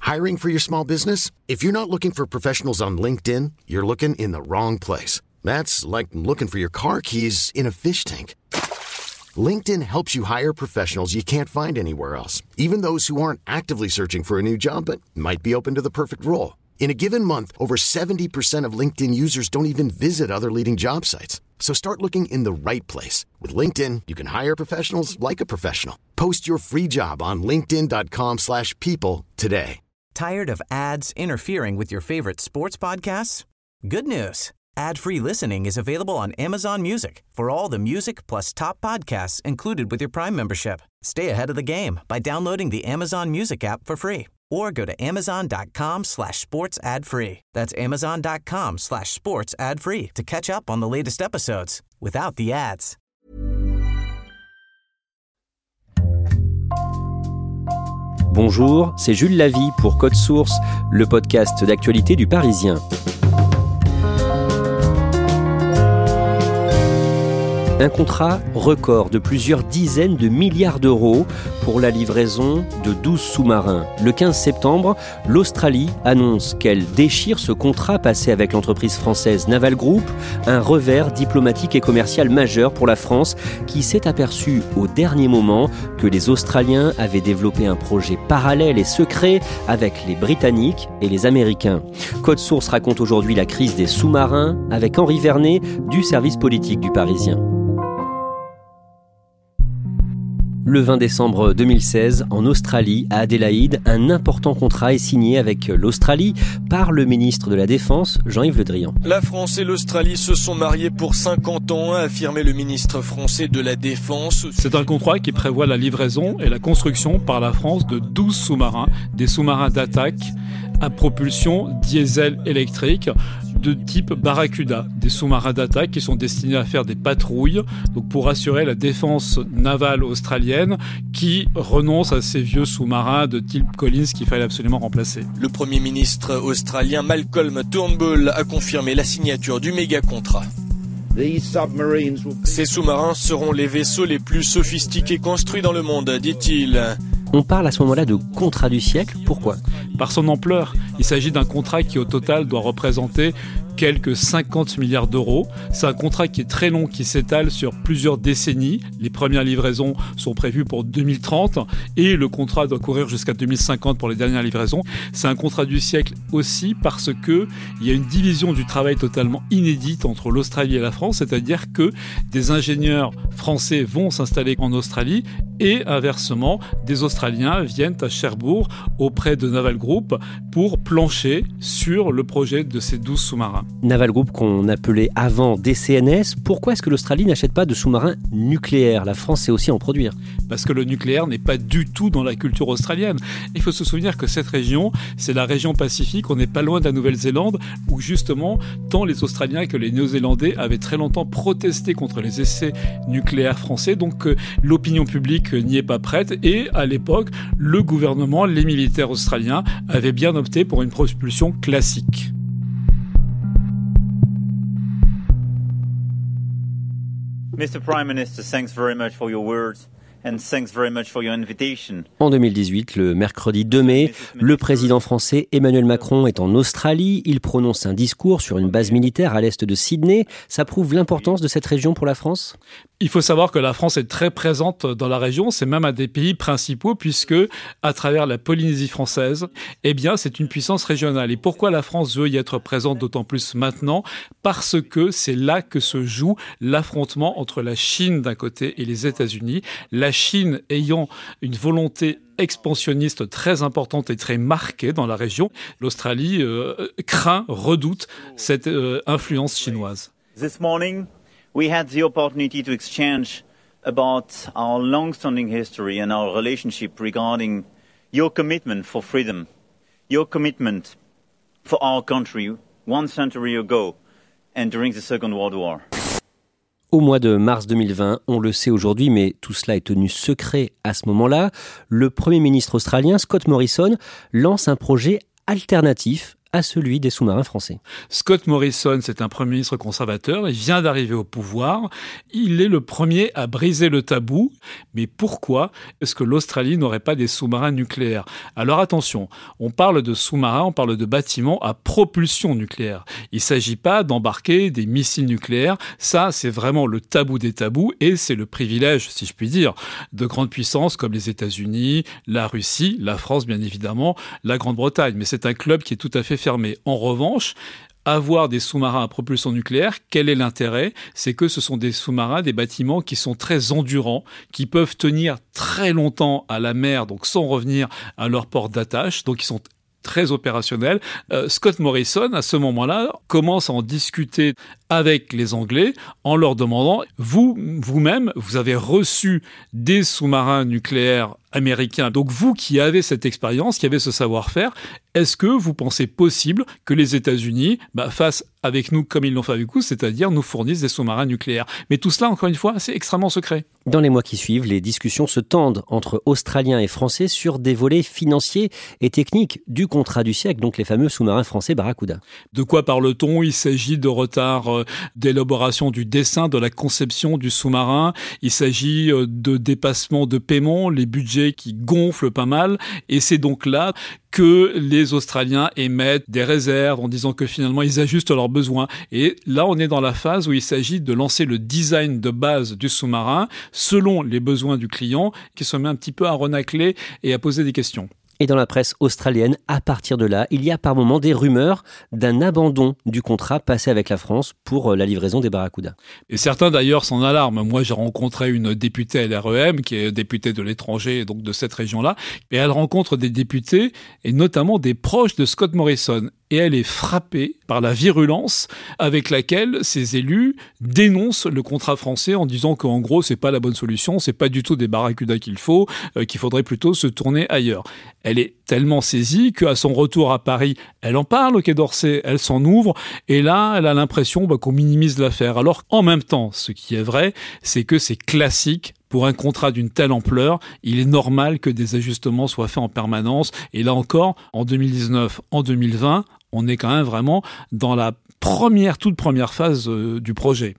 Hiring for your small business? If you're not looking for professionals on LinkedIn, you're looking in the wrong place. That's like looking for your car keys in a fish tank. LinkedIn helps you hire professionals you can't find anywhere else, even those who aren't actively searching for a new job but might be open to the perfect role. In a given month, over 70% of LinkedIn users don't even visit other leading job sites. So start looking in the right place. With LinkedIn, you can hire professionals like a professional. Post your free job on linkedin.com/people today. Tired of ads interfering with your favorite sports podcasts? Good news. Ad-free listening is available on Amazon Music for all the music plus top podcasts included with your Prime membership. Stay ahead of the game by downloading the Amazon Music app for free or go to amazon.com/sports ad-free. That's amazon.com/sports ad-free to catch up on the latest episodes without the ads. Bonjour, c'est Jules Lavie pour Code Source, le podcast d'actualité du Parisien. Un contrat record de plusieurs dizaines de milliards d'euros pour la livraison de 12 sous-marins. Le 15 septembre, l'Australie annonce qu'elle déchire ce contrat passé avec l'entreprise française Naval Group, un revers diplomatique et commercial majeur pour la France qui s'est aperçu au dernier moment que les Australiens avaient développé un projet parallèle et secret avec les Britanniques et les Américains. Code Source raconte aujourd'hui la crise des sous-marins avec Henri Vernet du service politique du Parisien. Le 20 décembre 2016, en Australie, à Adélaïde, un important contrat est signé avec l'Australie par le ministre de la Défense, Jean-Yves Le Drian. La France et l'Australie se sont mariés pour 50 ans, a affirmé le ministre français de la Défense. C'est un contrat qui prévoit la livraison et la construction par la France de 12 sous-marins, des sous-marins d'attaque à propulsion diesel électrique de type Barracuda, des sous-marins d'attaque qui sont destinés à faire des patrouilles, donc pour assurer la défense navale australienne qui renonce à ces vieux sous-marins de type Collins qu'il fallait absolument remplacer. Le Premier ministre australien Malcolm Turnbull a confirmé la signature du méga-contrat. Ces sous-marins seront les vaisseaux les plus sophistiqués construits dans le monde, dit-il. On parle à ce moment-là de contrat du siècle. Pourquoi ? Par son ampleur, il s'agit d'un contrat qui au total doit représenter quelques 50 milliards d'euros. C'est un contrat qui est très long, qui s'étale sur plusieurs décennies. Les premières livraisons sont prévues pour 2030 et le contrat doit courir jusqu'à 2050 pour les dernières livraisons. C'est un contrat du siècle aussi parce que il y a une division du travail totalement inédite entre l'Australie et la France, c'est-à-dire que des ingénieurs français vont s'installer en Australie et inversement, des Australiens viennent à Cherbourg auprès de Naval Group pour plancher sur le projet de ces 12 sous-marins. Naval Group qu'on appelait avant DCNS, pourquoi est-ce que l'Australie n'achète pas de sous-marins nucléaires ? La France sait aussi en produire. Parce que le nucléaire n'est pas du tout dans la culture australienne. Il faut se souvenir que cette région, c'est la région Pacifique, on n'est pas loin de la Nouvelle-Zélande, où justement, tant les Australiens que les Néo-Zélandais avaient très longtemps protesté contre les essais nucléaires français, donc l'opinion publique n'y est pas prête, et à l'époque, le gouvernement, les militaires australiens avaient bien opté pour une propulsion classique. Mr. Prime Minister, thanks very much for your words and thanks very much for your invitation. En 2018, le mercredi 2 mai, le président français Emmanuel Macron est en Australie. Il prononce un discours sur une base militaire à l'est de Sydney. Ça prouve l'importance de cette région pour la France ? Il faut savoir que la France est très présente dans la région, c'est même un des pays principaux puisque, à travers la Polynésie française, eh bien, c'est une puissance régionale. Et pourquoi la France veut y être présente d'autant plus maintenant ? Parce que c'est là que se joue l'affrontement entre la Chine d'un côté et les États-Unis. La Chine ayant une volonté expansionniste très importante et très marquée dans la région. L'Australie craint, redoute cette influence chinoise. This morning, we had the opportunity to exchange about our long-standing history and our relationship regarding your commitment for freedom, your commitment for our country 1 century ago and during the Second World War. Au mois de mars 2020, on le sait aujourd'hui, mais tout cela est tenu secret à ce moment-là, le Premier ministre australien Scott Morrison lance un projet alternatif à celui des sous-marins français. Scott Morrison, c'est un Premier ministre conservateur, il vient d'arriver au pouvoir, il est le premier à briser le tabou. Mais pourquoi est-ce que l'Australie n'aurait pas des sous-marins nucléaires ? Alors attention, on parle de sous-marins, on parle de bâtiments à propulsion nucléaire. Il ne s'agit pas d'embarquer des missiles nucléaires, ça c'est vraiment le tabou des tabous et c'est le privilège, si je puis dire, de grandes puissances comme les États-Unis, la Russie, la France bien évidemment, la Grande-Bretagne. Mais c'est un club qui est tout à fait fermé. En revanche, avoir des sous-marins à propulsion nucléaire, quel est l'intérêt ? C'est que ce sont des sous-marins, des bâtiments qui sont très endurants, qui peuvent tenir très longtemps à la mer, donc sans revenir à leur port d'attache, donc ils sont très opérationnels. Scott Morrison, à ce moment-là, commence à en discuter avec les Anglais en leur demandant « Vous-même, vous avez reçu des sous-marins nucléaires américains. Donc vous qui avez cette expérience, qui avez ce savoir-faire, est-ce que vous pensez possible que les États-Unis fassent avec nous comme ils l'ont fait avec vous, c'est-à-dire nous fournissent des sous-marins nucléaires ?» Mais tout cela, encore une fois, c'est extrêmement secret. Dans les mois qui suivent, les discussions se tendent entre Australiens et Français sur des volets financiers et techniques du contrat du siècle, donc les fameux sous-marins français Barracuda. De quoi parle-t-on ? Il s'agit de retard d'élaboration du dessin, de la conception du sous-marin. Il s'agit de dépassement de paiement, les budgets qui gonflent pas mal. Et c'est donc là que les Australiens émettent des réserves en disant que finalement ils ajustent leurs besoins. Et là, on est dans la phase où il s'agit de lancer le design de base du sous-marin selon les besoins du client, qui se met un petit peu à renacler et à poser des questions. Et dans la presse australienne, à partir de là, il y a par moments des rumeurs d'un abandon du contrat passé avec la France pour la livraison des Barracuda. Et certains d'ailleurs s'en alarment. Moi, j'ai rencontré une députée LREM, qui est députée de l'étranger, donc de cette région-là, et elle rencontre des députés, et notamment des proches de Scott Morrison. Et elle est frappée par la virulence avec laquelle ces élus dénoncent le contrat français en disant qu'en gros, c'est pas la bonne solution, c'est pas du tout des Barracuda qu'il faut, qu'il faudrait plutôt se tourner ailleurs. Elle est tellement saisie qu'à son retour à Paris, elle en parle au Quai d'Orsay, elle s'en ouvre, et là, elle a l'impression qu'on minimise l'affaire. Alors, en même temps, ce qui est vrai, c'est que c'est classique. Pour un contrat d'une telle ampleur, il est normal que des ajustements soient faits en permanence. Et là encore, en 2019, en 2020, on est quand même vraiment dans la toute première phase du projet.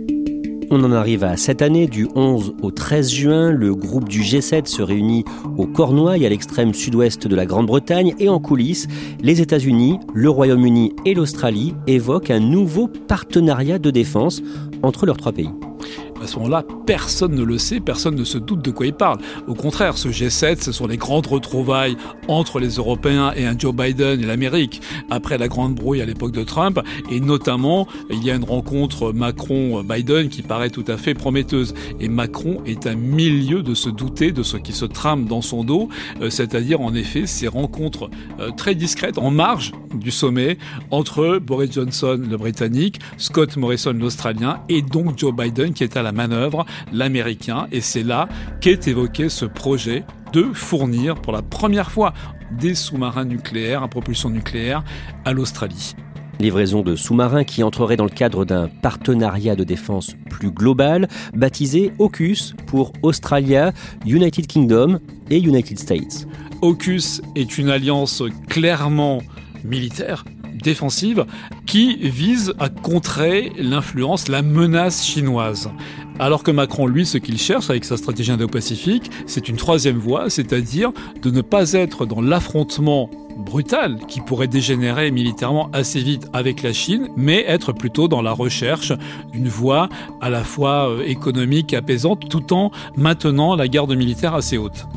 On en arrive à cette année, du 11 au 13 juin, le groupe du G7 se réunit au Cornouailles, à l'extrême sud-ouest de la Grande-Bretagne, et en coulisses, les États-Unis, le Royaume-Uni et l'Australie évoquent un nouveau partenariat de défense entre leurs trois pays. À ce moment-là, personne ne le sait, personne ne se doute de quoi il parle. Au contraire, ce G7, ce sont les grandes retrouvailles entre les Européens et un Joe Biden et l'Amérique, après la grande brouille à l'époque de Trump, et notamment, il y a une rencontre Macron-Biden qui paraît tout à fait prometteuse. Et Macron est à mille lieues de se douter de ce qui se trame dans son dos, c'est-à-dire en effet ces rencontres très discrètes, en marge du sommet, entre Boris Johnson, le Britannique, Scott Morrison, l'Australien, et donc Joe Biden qui est à la manœuvre, l'Américain, et c'est là qu'est évoqué ce projet de fournir pour la première fois des sous-marins nucléaires à propulsion nucléaire à l'Australie. Livraison de sous-marins qui entrerait dans le cadre d'un partenariat de défense plus global, baptisé AUKUS pour Australia, United Kingdom et United States. AUKUS est une alliance clairement militaire, défensive, qui vise à contrer l'influence, la menace chinoise. Alors que Macron, lui, ce qu'il cherche avec sa stratégie indo-pacifique, c'est une troisième voie, c'est-à-dire de ne pas être dans l'affrontement brutal qui pourrait dégénérer militairement assez vite avec la Chine, mais être plutôt dans la recherche d'une voie à la fois économique et apaisante, tout en maintenant la garde militaire assez haute.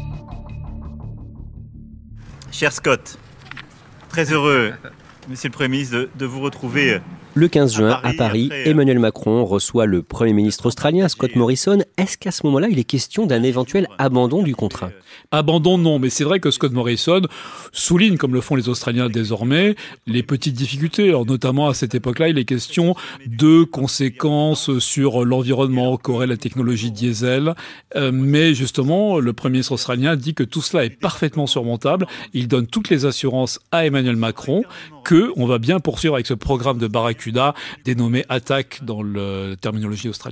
Cher Scott, très heureux, Monsieur le Premier ministre, de vous retrouver. Le 15 juin, à Paris, Emmanuel Macron reçoit le Premier ministre australien, Scott Morrison. Est-ce qu'à ce moment-là, il est question d'un éventuel abandon du contrat ? Abandon, non, mais c'est vrai que Scott Morrison souligne, comme le font les Australiens désormais, les petites difficultés. Alors, notamment à cette époque-là, il est question de conséquences sur l'environnement qu'aurait la technologie diesel. Mais justement, le Premier ministre australien dit que tout cela est parfaitement surmontable. Il donne toutes les assurances à Emmanuel Macron qu'on va bien poursuivre avec ce programme de Barracuda, dénommé Attack dans la terminologie australienne.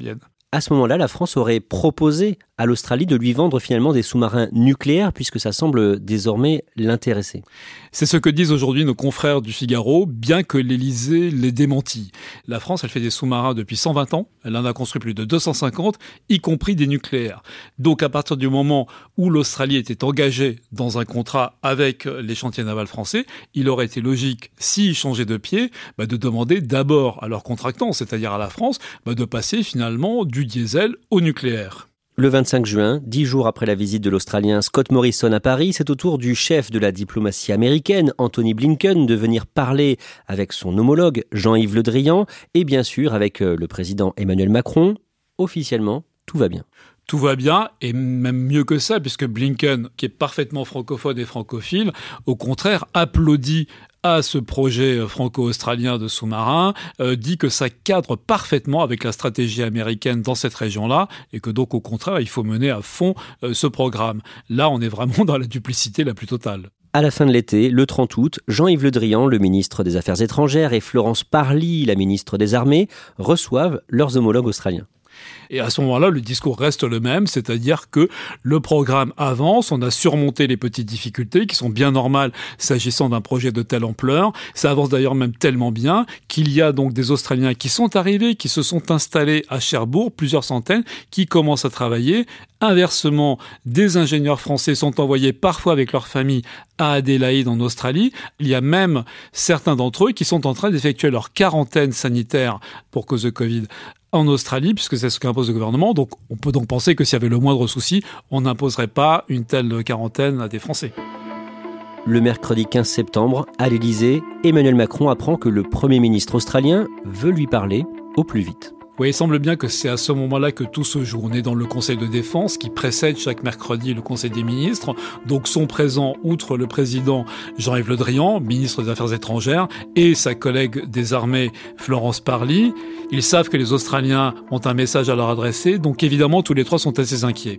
À ce moment-là, la France aurait proposé à l'Australie de lui vendre finalement des sous-marins nucléaires puisque ça semble désormais l'intéresser. C'est ce que disent aujourd'hui nos confrères du Figaro, bien que l'Élysée les démentit. La France, elle fait des sous-marins depuis 120 ans. Elle en a construit plus de 250, y compris des nucléaires. Donc à partir du moment où l'Australie était engagée dans un contrat avec les chantiers navals français, il aurait été logique, s'ils changeaient de pied, de demander d'abord à leurs contractants, c'est-à-dire à la France, de passer finalement du diesel au nucléaire. Le 25 juin, 10 jours après la visite de l'Australien Scott Morrison à Paris, c'est au tour du chef de la diplomatie américaine, Anthony Blinken, de venir parler avec son homologue Jean-Yves Le Drian et bien sûr avec le président Emmanuel Macron. Officiellement, tout va bien. Tout va bien, et même mieux que ça, puisque Blinken, qui est parfaitement francophone et francophile, au contraire, applaudit à ce projet franco-australien de sous-marin, dit que ça cadre parfaitement avec la stratégie américaine dans cette région-là, et que donc, au contraire, il faut mener à fond ce programme. Là, on est vraiment dans la duplicité la plus totale. À la fin de l'été, le 30 août, Jean-Yves Le Drian, le ministre des Affaires étrangères, et Florence Parly, la ministre des Armées, reçoivent leurs homologues australiens. Et à ce moment-là, le discours reste le même, c'est-à-dire que le programme avance, on a surmonté les petites difficultés qui sont bien normales s'agissant d'un projet de telle ampleur. Ça avance d'ailleurs même tellement bien qu'il y a donc des Australiens qui sont arrivés, qui se sont installés à Cherbourg, plusieurs centaines, qui commencent à travailler. Inversement, des ingénieurs français sont envoyés parfois avec leur famille à Adélaïde en Australie. Il y a même certains d'entre eux qui sont en train d'effectuer leur quarantaine sanitaire pour cause de Covid en Australie, puisque c'est ce qu'impose le gouvernement. Donc, on peut donc penser que s'il y avait le moindre souci, on n'imposerait pas une telle quarantaine à des Français. Le mercredi 15 septembre, à l'Élysée, Emmanuel Macron apprend que le Premier ministre australien veut lui parler au plus vite. Oui, il semble bien que c'est à ce moment-là que tout se joue. On est dans le Conseil de défense qui précède chaque mercredi le Conseil des ministres. Donc sont présents, outre le président Jean-Yves Le Drian, ministre des Affaires étrangères, et sa collègue des armées Florence Parly. Ils savent que les Australiens ont un message à leur adresser, donc évidemment tous les trois sont assez inquiets.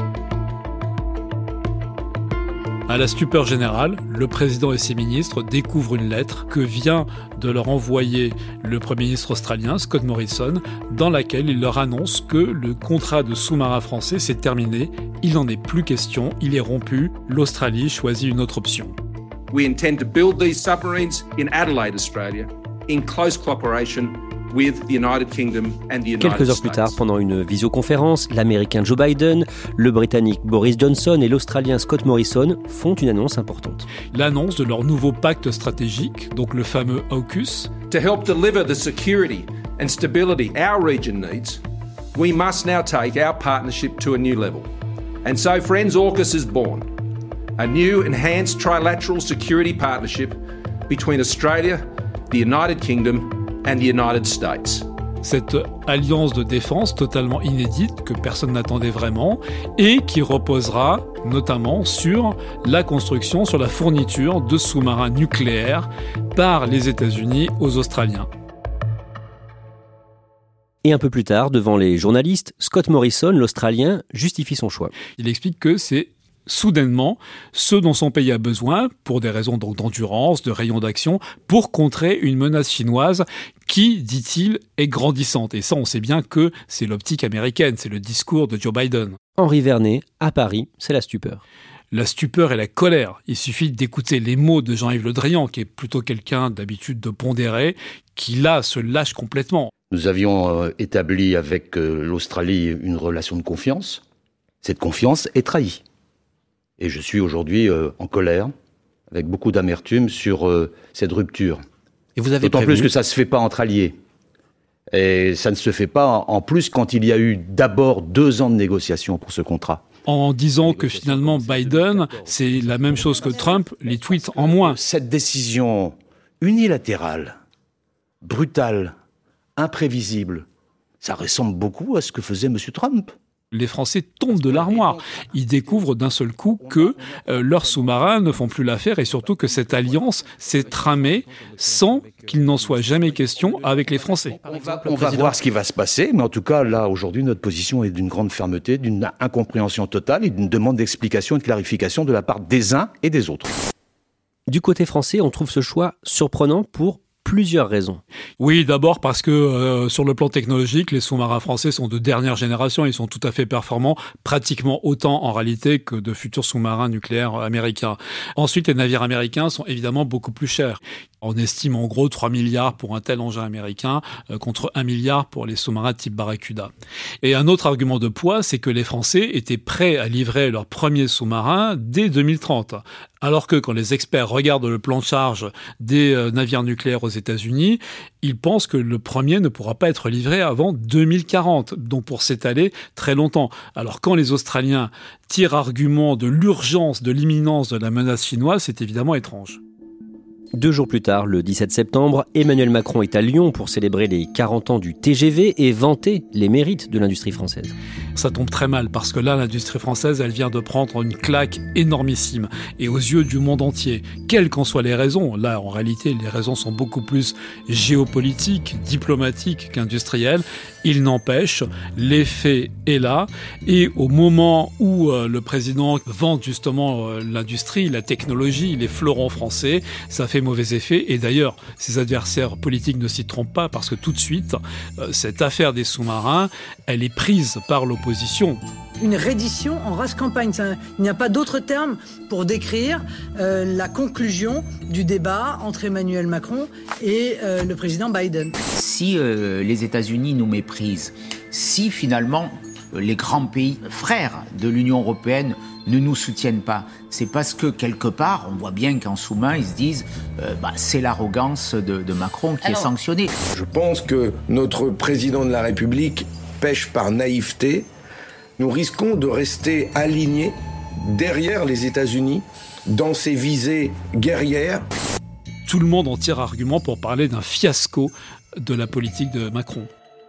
À la stupeur générale, le président et ses ministres découvrent une lettre que vient de leur envoyer le Premier ministre australien, Scott Morrison, dans laquelle il leur annonce que le contrat de sous-marin français s'est terminé, il n'en est plus question, il est rompu, l'Australie choisit une autre option. We intend to build these submarines in Adelaide, Australia, in close cooperation with the United Kingdom and the United States. Quelques heures plus tard, pendant une visioconférence, l'Américain Joe Biden, le Britannique Boris Johnson et l'Australien Scott Morrison font une annonce importante. L'annonce de leur nouveau pacte stratégique, donc le fameux AUKUS. To help deliver the security and stability our region needs, we must now take our partnership to a new level. And so, friends, AUKUS is born. A new enhanced trilateral security partnership between Australia, the United Kingdom and the United States. Cette alliance de défense totalement inédite que personne n'attendait vraiment et qui reposera notamment sur la construction, sur la fourniture de sous-marins nucléaires par les États-Unis aux Australiens. Et un peu plus tard, devant les journalistes, Scott Morrison, l'Australien, justifie son choix. Il explique que c'est soudainement ce dont son pays a besoin, pour des raisons d'endurance, de rayon d'action, pour contrer une menace chinoise qui, dit-il, est grandissante. Et ça, on sait bien que c'est l'optique américaine, c'est le discours de Joe Biden. Henri Vernet, à Paris, c'est la stupeur. La stupeur et la colère. Il suffit d'écouter les mots de Jean-Yves Le Drian, qui est plutôt quelqu'un d'habitude de pondéré, qui là se lâche complètement. Nous avions établi avec l'Australie une relation de confiance. Cette confiance est trahie. Et je suis aujourd'hui en colère, avec beaucoup d'amertume sur cette rupture. Et vous avez D'autant plus que ça ne se fait pas entre alliés. Et ça ne se fait pas en plus quand il y a eu d'abord 2 ans de négociations pour ce contrat. En disant que finalement Biden, c'est la même chose que Trump, les tweets en moins. Cette décision unilatérale, brutale, imprévisible, ça ressemble beaucoup à ce que faisait M. Trump. Les Français tombent de l'armoire. Ils découvrent d'un seul coup que leurs sous-marins ne font plus l'affaire et surtout que cette alliance s'est tramée sans qu'il n'en soit jamais question avec les Français. On va voir ce qui va se passer, mais en tout cas, là, aujourd'hui, notre position est d'une grande fermeté, d'une incompréhension totale et d'une demande d'explication et de clarification de la part des uns et des autres. Du côté français, on trouve ce choix surprenant pour plusieurs raisons. Oui, d'abord parce que sur le plan technologique, les sous-marins français sont de dernière génération. Ils sont tout à fait performants, pratiquement autant en réalité que de futurs sous-marins nucléaires américains. Ensuite, les navires américains sont évidemment beaucoup plus chers. On estime en gros 3 milliards pour un tel engin américain contre 1 milliard pour les sous-marins type Barracuda. Et un autre argument de poids, c'est que les Français étaient prêts à livrer leur premier sous-marin dès 2030. Alors que quand les experts regardent le plan de charge des navires nucléaires aux États-Unis, ils pensent que le premier ne pourra pas être livré avant 2040, donc pour s'étaler très longtemps. Alors quand les Australiens tirent argument de l'urgence, de l'imminence de la menace chinoise, c'est évidemment étrange. 2 jours plus tard, le 17 septembre, Emmanuel Macron est à Lyon pour célébrer les 40 ans du TGV et vanter les mérites de l'industrie française. Ça tombe très mal parce que là, l'industrie française, elle vient de prendre une claque énormissime et aux yeux du monde entier. Quelles qu'en soient les raisons, là, en réalité, les raisons sont beaucoup plus géopolitiques, diplomatiques qu'industrielles. Il n'empêche, l'effet est là et au moment où le président vante justement l'industrie, la technologie, les fleurons français, ça fait mauvais effet. Et d'ailleurs, ses adversaires politiques ne s'y trompent pas parce que tout de suite, cette affaire des sous-marins, elle est prise par l'opposition. Une reddition en race campagne. Il n'y a pas d'autre terme pour décrire la conclusion du débat entre Emmanuel Macron et le président Biden. Si les États-Unis nous méprisent, si finalement les grands pays frères de l'Union européenne ne nous soutiennent pas, c'est parce que quelque part, on voit bien qu'en sous-main, ils se disent c'est l'arrogance de Macron qui est sanctionnée. Je pense que notre président de la République pêche par naïveté. Nous risquons de rester alignés derrière les États-Unis dans ces visées guerrières. Tout le monde en tire argument pour parler d'un fiasco de la politique de Macron.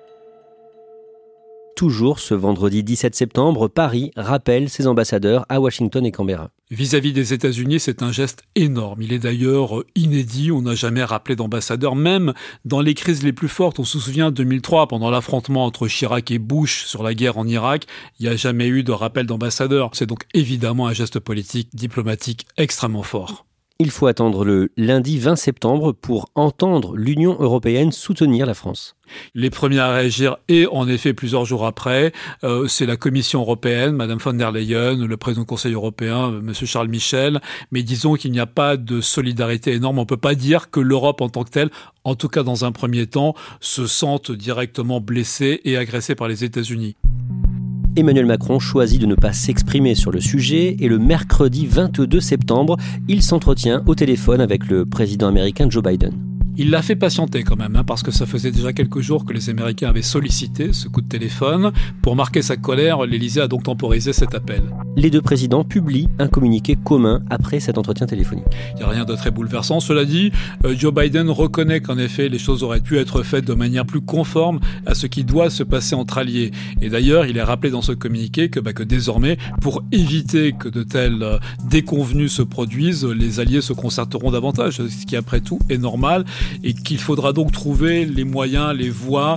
Toujours ce vendredi 17 septembre, Paris rappelle ses ambassadeurs à Washington et Canberra. Vis-à-vis des États-Unis, c'est un geste énorme. Il est d'ailleurs inédit. On n'a jamais rappelé d'ambassadeur, même dans les crises les plus fortes. On se souvient 2003, pendant l'affrontement entre Chirac et Bush sur la guerre en Irak, il n'y a jamais eu de rappel d'ambassadeur. C'est donc évidemment un geste politique, diplomatique extrêmement fort. Il faut attendre le lundi 20 septembre pour entendre l'Union européenne soutenir la France. Les premiers à réagir, et en effet plusieurs jours après, c'est la Commission européenne, Madame von der Leyen, le président du Conseil européen, Monsieur Charles Michel. Mais disons qu'il n'y a pas de solidarité énorme. On ne peut pas dire que l'Europe en tant que telle, en tout cas dans un premier temps, se sente directement blessée et agressée par les États-Unis. Emmanuel Macron choisit de ne pas s'exprimer sur le sujet et le mercredi 22 septembre, il s'entretient au téléphone avec le président américain Joe Biden. Il l'a fait patienter quand même, parce que ça faisait déjà quelques jours que les Américains avaient sollicité ce coup de téléphone. Pour marquer sa colère, l'Élysée a donc temporisé cet appel. Les deux présidents publient un communiqué commun après cet entretien téléphonique. Il n'y a rien de très bouleversant. Cela dit, Joe Biden reconnaît qu'en effet, les choses auraient pu être faites de manière plus conforme à ce qui doit se passer entre alliés. Et d'ailleurs, il est rappelé dans ce communiqué que désormais, pour éviter que de telles déconvenues se produisent, les alliés se concerteront davantage, ce qui après tout est normal. Et qu'il faudra donc trouver les moyens, les voies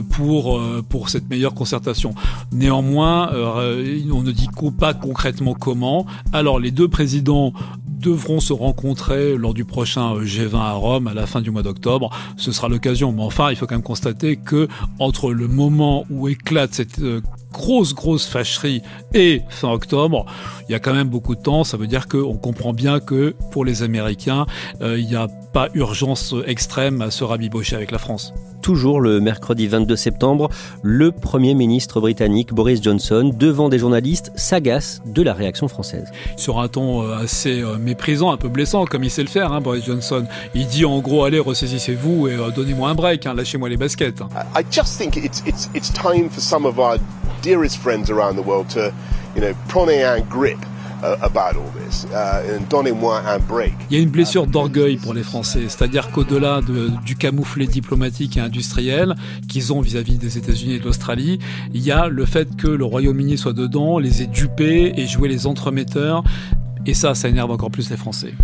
pour cette meilleure concertation. Néanmoins, on ne dit pas concrètement comment. Alors, les deux présidents devront se rencontrer lors du prochain G20 à Rome à la fin du mois d'octobre. Ce sera l'occasion. Mais enfin, il faut quand même constater que entre le moment où éclate cette grosse fâcherie et fin octobre, il y a quand même beaucoup de temps. Ça veut dire qu'on comprend bien que pour les Américains, il n'y a pas urgence extrême à se rabibocher avec la France. Toujours le mercredi 22 septembre, le Premier ministre britannique Boris Johnson, devant des journalistes, s'agace de la réaction française. Sur un ton assez méprisant, un peu blessant, comme il sait le faire, Boris Johnson. Il dit en gros, allez, ressaisissez-vous et donnez-moi un break, lâchez-moi les baskets. I just think it's time for some of our dearest friends around the world to, prenez un grip about all this, and donnez-moi un break. Il y a une blessure d'orgueil pour les Français, c'est-à-dire qu'au-delà du camouflet diplomatique et industriel qu'ils ont vis-à-vis des États-Unis et de l'Australie, il y a le fait que le Royaume-Uni soit dedans, les ait dupés et joué les entremetteurs, et ça énerve encore plus les Français.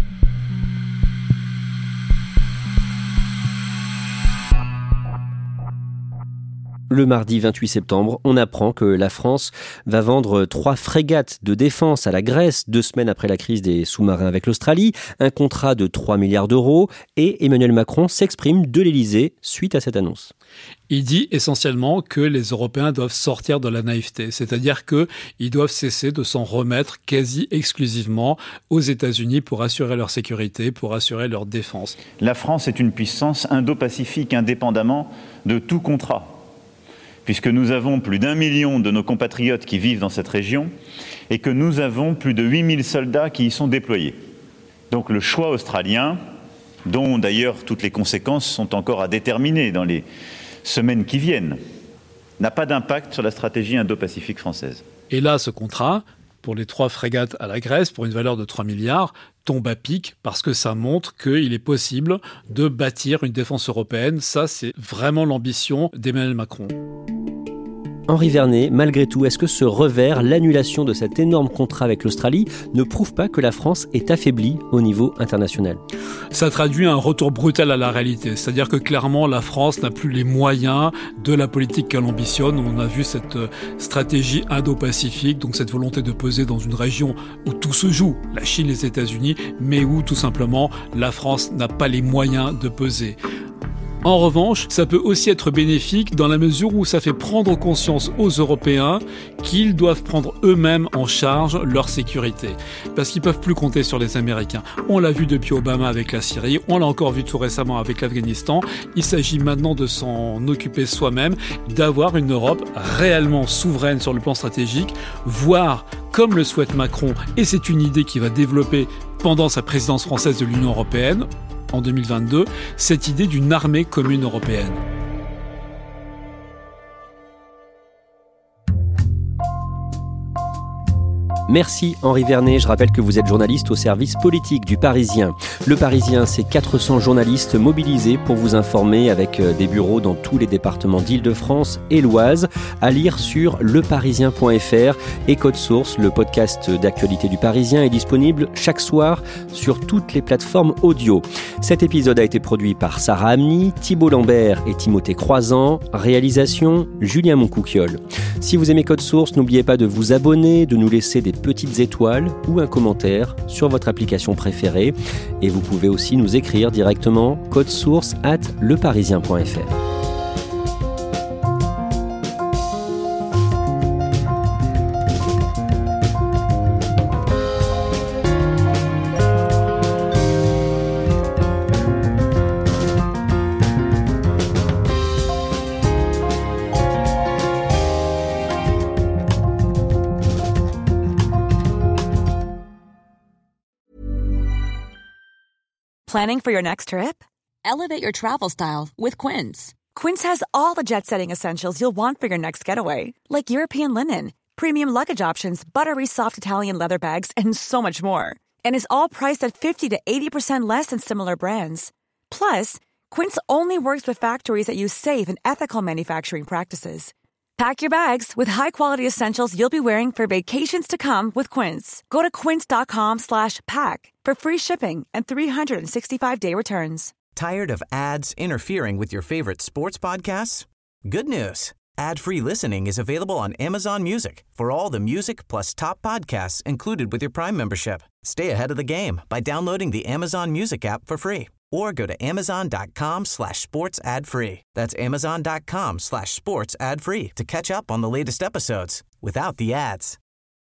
Le mardi 28 septembre, on apprend que la France va vendre 3 frégates de défense à la Grèce 2 semaines après la crise des sous-marins avec l'Australie, un contrat de 3 milliards d'euros et Emmanuel Macron s'exprime de l'Elysée suite à cette annonce. Il dit essentiellement que les Européens doivent sortir de la naïveté, c'est-à-dire qu'ils doivent cesser de s'en remettre quasi exclusivement aux États-Unis pour assurer leur sécurité, pour assurer leur défense. La France est une puissance indo-pacifique indépendamment de tout contrat, puisque nous avons plus d'1 million de nos compatriotes qui vivent dans cette région et que nous avons plus de 8000 soldats qui y sont déployés. Donc le choix australien, dont d'ailleurs toutes les conséquences sont encore à déterminer dans les semaines qui viennent, n'a pas d'impact sur la stratégie indo-pacifique française. Et là, ce contrat, pour les 3 frégates à la Grèce, pour une valeur de 3 milliards, tombe à pic parce que ça montre qu'il est possible de bâtir une défense européenne. Ça, c'est vraiment l'ambition d'Emmanuel Macron. Henri Vernet, malgré tout, est-ce que ce revers, l'annulation de cet énorme contrat avec l'Australie, ne prouve pas que la France est affaiblie au niveau international ? Ça traduit un retour brutal à la réalité. C'est-à-dire que clairement, la France n'a plus les moyens de la politique qu'elle ambitionne. On a vu cette stratégie indo-pacifique, donc cette volonté de peser dans une région où tout se joue, la Chine, les États-Unis, mais où tout simplement la France n'a pas les moyens de peser. En revanche, ça peut aussi être bénéfique dans la mesure où ça fait prendre conscience aux Européens qu'ils doivent prendre eux-mêmes en charge leur sécurité. Parce qu'ils ne peuvent plus compter sur les Américains. On l'a vu depuis Obama avec la Syrie, on l'a encore vu tout récemment avec l'Afghanistan. Il s'agit maintenant de s'en occuper soi-même, d'avoir une Europe réellement souveraine sur le plan stratégique, voire, comme le souhaite Macron, et c'est une idée qu'il va développer pendant sa présidence française de l'Union européenne, en 2022, cette idée d'une armée commune européenne. Merci Henri Vernet, je rappelle que vous êtes journaliste au service politique du Parisien. Le Parisien, c'est 400 journalistes mobilisés pour vous informer avec des bureaux dans tous les départements d'Île-de-France et l'Oise, à lire sur leparisien.fr et Code Source, le podcast d'actualité du Parisien est disponible chaque soir sur toutes les plateformes audio. Cet épisode a été produit par Sarah Amni, Thibault Lambert et Timothée Croizan, réalisation Julien Moncouquiol. Si vous aimez Code Source, n'oubliez pas de vous abonner, de nous laisser des petites étoiles ou un commentaire sur votre application préférée. Et vous pouvez aussi nous écrire directement codesource@leparisien.fr. Planning for your next trip? Elevate your travel style with Quince. Quince has all the jet-setting essentials you'll want for your next getaway, like European linen, premium luggage options, buttery soft Italian leather bags, and so much more. And is all priced at 50 to 80% less than similar brands. Plus, Quince only works with factories that use safe and ethical manufacturing practices. Pack your bags with high-quality essentials you'll be wearing for vacations to come with Quince. Go to quince.com/pack for free shipping and 365-day returns. Tired of ads interfering with your favorite sports podcasts? Good news. Ad-free listening is available on Amazon Music for all the music plus top podcasts included with your Prime membership. Stay ahead of the game by downloading the Amazon Music app for free or go to amazon.com/sports ad free. That's amazon.com/sports ad free to catch up on the latest episodes without the ads.